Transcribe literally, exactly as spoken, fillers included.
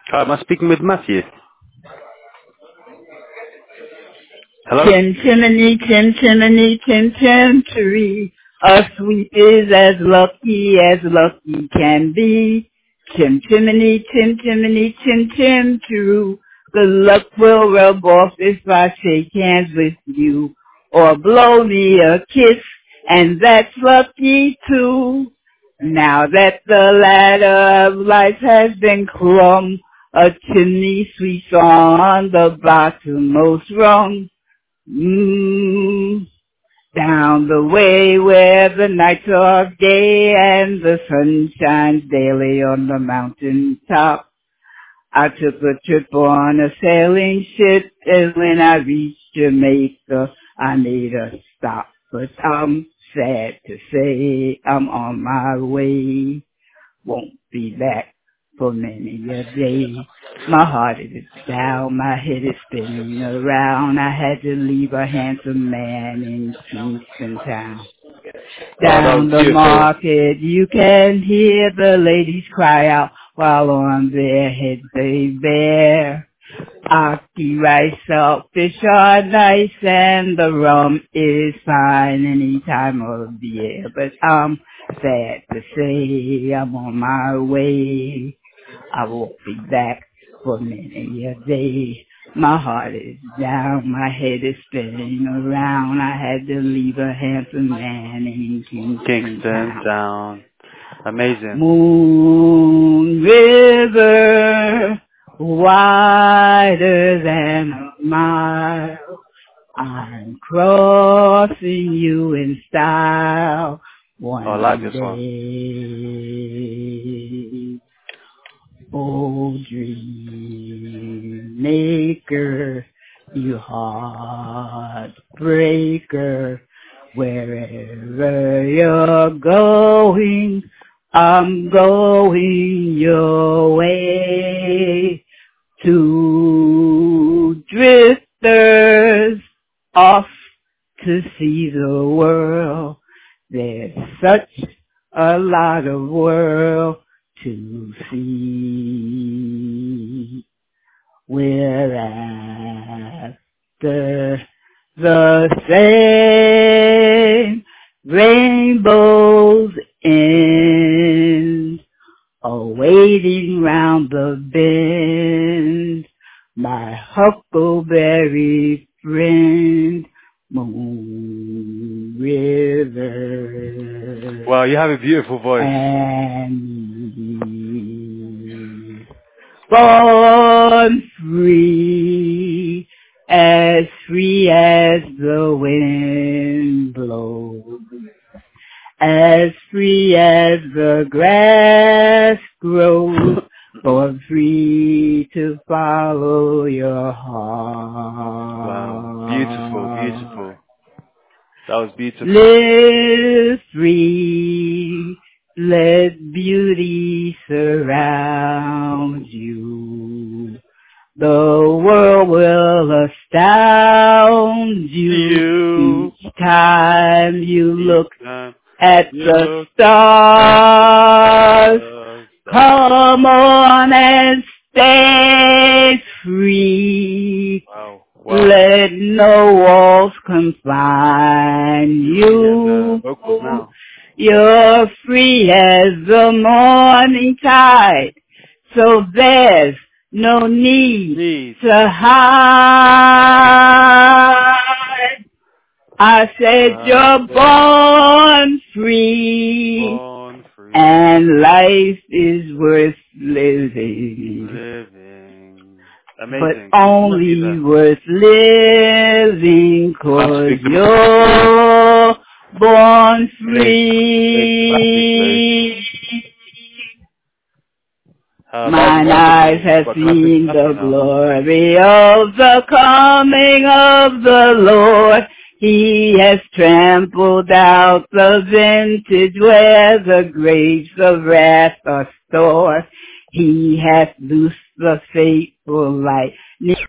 Hi, am I speaking with Matthew? Hello? Tim Timony, Tim Timony, Tim Tim Tree. A sweep is as lucky as lucky can be. Tim Timony, Tim Timony, Tim Tim True. Good luck will rub off if I shake hands with you. Or blow me a kiss, and that's lucky too. Now that the ladder of life has been clomb, a chimney sweeps on the bottommost rung. Mm, down the way where the nights are gay and the sun shines daily on the mountain top. I took a trip on a sailing ship, and when I reached Jamaica, I made a stop. But I'm sad to say I'm on my way. Won't be back for many a day. My heart is down, my head is spinning around. I had to leave a handsome man in Kingston Town. Oh, that was Down the beautiful. market you can hear the ladies cry out while on their heads they bear. Aki rice, saltfish are nice and the rum is fine any time of the year. But I'm sad to say I'm on my way. I won't be back for many a day. My heart is down, my head is spinning around. I had to leave a handsome man in Kingston, Kingston Town. Town. Amazing. Moon River, wider than a mile. I'm crossing you in style one Oh, I like this day. one. Oh, dream maker, you heartbreaker, wherever you're going, I'm going your way. Two drifters off to see the world. There's such a lot of world to see. We're after the same rainbows end, awaiting round the bend, my huckleberry friend, Moon River. Wow, you have a beautiful voice. And born free, as free as the wind blows, as free as the grass grows, born free to follow your heart. Wow, beautiful, beautiful. That was beautiful. Live free, let beauty surround you. The world will astound you, you. each time you look Uh, at you the look stars. at the Come on and stay free. Wow. Wow. Let no walls confine you. Yeah, the vocals now. You're free as the morning tide, so there's no need Please. to hide. I said Uh, you're born free, born free. and life is worth living. Living. But Amazing. only worth living 'cause you're born free. Uh, Mine eyes have seen the glory of the coming of the Lord. He has trampled out the vintage where the grapes of wrath are stored. He hath loosed the fateful light.